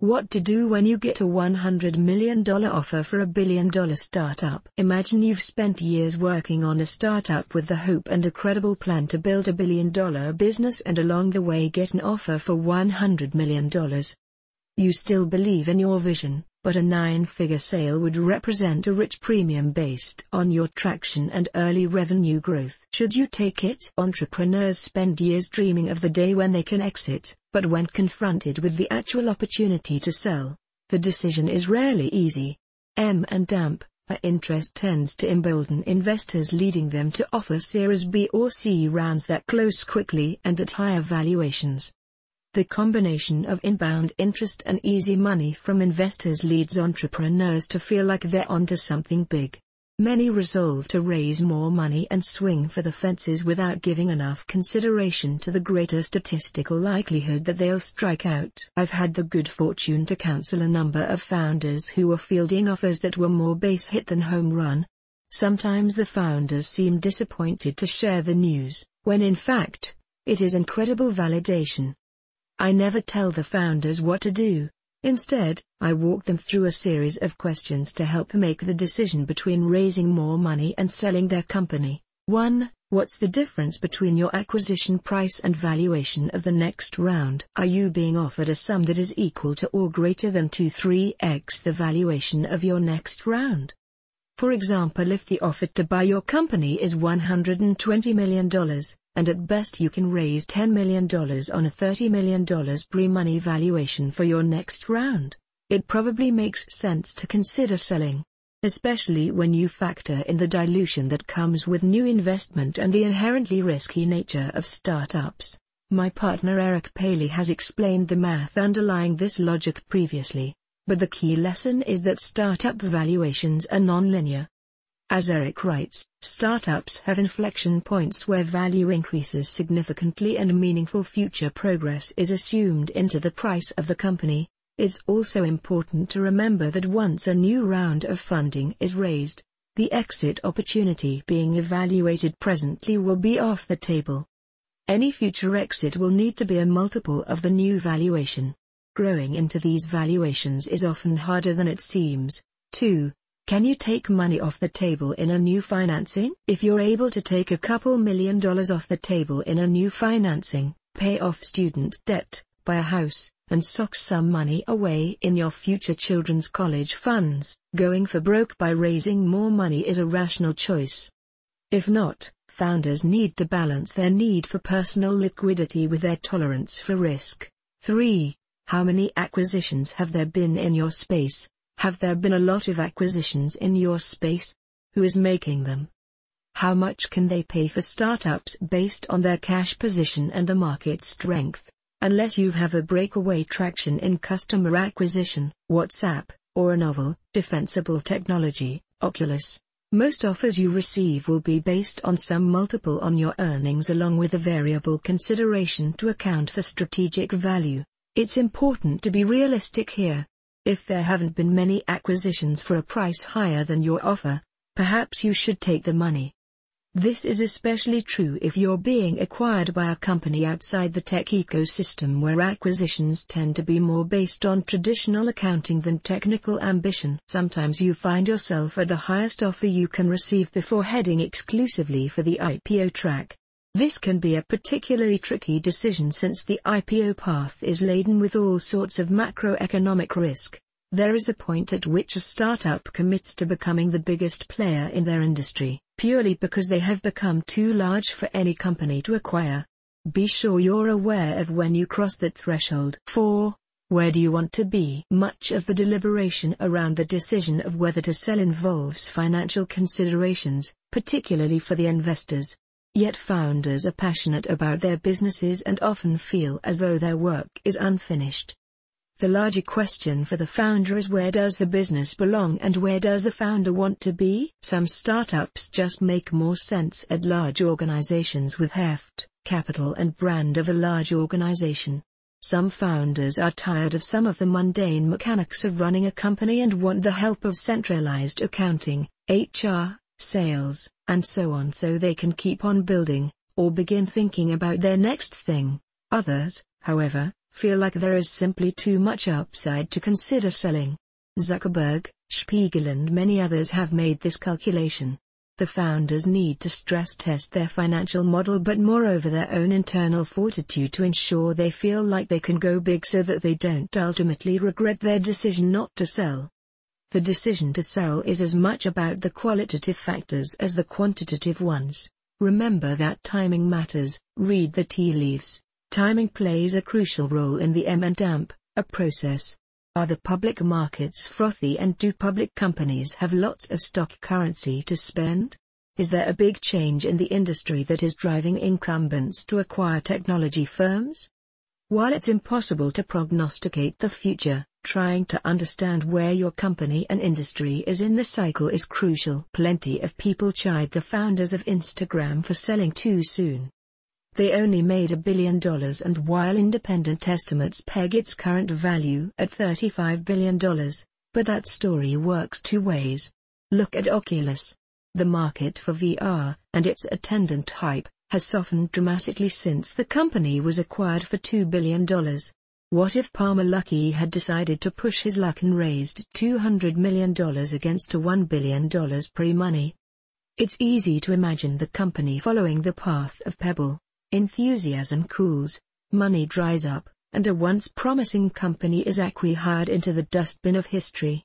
What to do when you get a $100 million offer for a billion-dollar startup. Imagine you've spent years working on a startup with the hope and a credible plan to build a billion-dollar business, and along the way get an offer for $100 million. You still believe in your vision, but a 9-figure sale would represent a rich premium based on your traction and early revenue growth. Should you take it? Entrepreneurs spend years dreaming of the day when they can exit, but when confronted with the actual opportunity to sell, the decision is rarely easy. M&A interest tends to embolden investors, leading them to offer Series B or C rounds that close quickly and at higher valuations. The combination of inbound interest and easy money from investors leads entrepreneurs to feel like they're onto something big. Many resolve to raise more money and swing for the fences without giving enough consideration to the greater statistical likelihood that they'll strike out. I've had the good fortune to counsel a number of founders who were fielding offers that were more base hit than home run. Sometimes the founders seem disappointed to share the news, when in fact, it is incredible validation. I never tell the founders what to do. Instead, I walk them through a series of questions to help make the decision between raising more money and selling their company. 1. What's the difference between your acquisition price and valuation of the next round? Are you being offered a sum that is equal to or greater than 2-3x the valuation of your next round? For example, if the offer to buy your company is $120 million, and at best you can raise $10 million on a $30 million pre-money valuation for your next round, it probably makes sense to consider selling. Especially when you factor in the dilution that comes with new investment and the inherently risky nature of startups. My partner Eric Paley has explained the math underlying this logic previously, but the key lesson is that startup valuations are non-linear. As Eric writes, startups have inflection points where value increases significantly and meaningful future progress is assumed into the price of the company. It's also important to remember that once a new round of funding is raised, the exit opportunity being evaluated presently will be off the table. Any future exit will need to be a multiple of the new valuation. Growing into these valuations is often harder than it seems. 2. Can you take money off the table in a new financing? If you're able to take a couple $1 million off the table in a new financing, pay off student debt, buy a house, and sock some money away in your future children's college funds, going for broke by raising more money is a rational choice. If not, founders need to balance their need for personal liquidity with their tolerance for risk. 3. How many acquisitions have there been in your space? Have there been a lot of acquisitions in your space? Who is making them? How much can they pay for startups based on their cash position and the market strength? Unless you have a breakaway traction in customer acquisition, WhatsApp, or a novel, defensible technology, Oculus, most offers you receive will be based on some multiple on your earnings along with a variable consideration to account for strategic value. It's important to be realistic here. If there haven't been many acquisitions for a price higher than your offer, perhaps you should take the money. This is especially true if you're being acquired by a company outside the tech ecosystem where acquisitions tend to be more based on traditional accounting than technical ambition. Sometimes you find yourself at the highest offer you can receive before heading exclusively for the IPO track. This can be a particularly tricky decision since the IPO path is laden with all sorts of macroeconomic risk. There is a point at which a startup commits to becoming the biggest player in their industry, purely because they have become too large for any company to acquire. Be sure you're aware of when you cross that threshold. 4. Where do you want to be? Much of the deliberation around the decision of whether to sell involves financial considerations, particularly for the investors. Yet founders are passionate about their businesses and often feel as though their work is unfinished. The larger question for the founder is, where does the business belong and where does the founder want to be? Some startups just make more sense at large organizations with heft, capital and brand of a large organization. Some founders are tired of some of the mundane mechanics of running a company and want the help of centralized accounting, HR, sales, and so on so they can keep on building, or begin thinking about their next thing. Others, however, feel like there is simply too much upside to consider selling. Zuckerberg, Spiegel and many others have made this calculation. The founders need to stress test their financial model but moreover their own internal fortitude to ensure they feel like they can go big so that they don't ultimately regret their decision not to sell. The decision to sell is as much about the qualitative factors as the quantitative ones. Remember that timing matters, read the tea leaves. Timing plays a crucial role in the M&A process. Are the public markets frothy and do public companies have lots of stock currency to spend? Is there a big change in the industry that is driving incumbents to acquire technology firms? While it's impossible to prognosticate the future, trying to understand where your company and industry is in the cycle is crucial. Plenty of people chide the founders of Instagram for selling too soon. They only made $1 billion, and while independent estimates peg its current value at $35 billion, but that story works two ways. Look at Oculus. The market for VR, and its attendant hype, has softened dramatically since the company was acquired for $2 billion. What if Palmer Luckey had decided to push his luck and raised $200 million against a $1 billion pre-money? It's easy to imagine the company following the path of Pebble. Enthusiasm cools, money dries up, and a once promising company is acquired into the dustbin of history.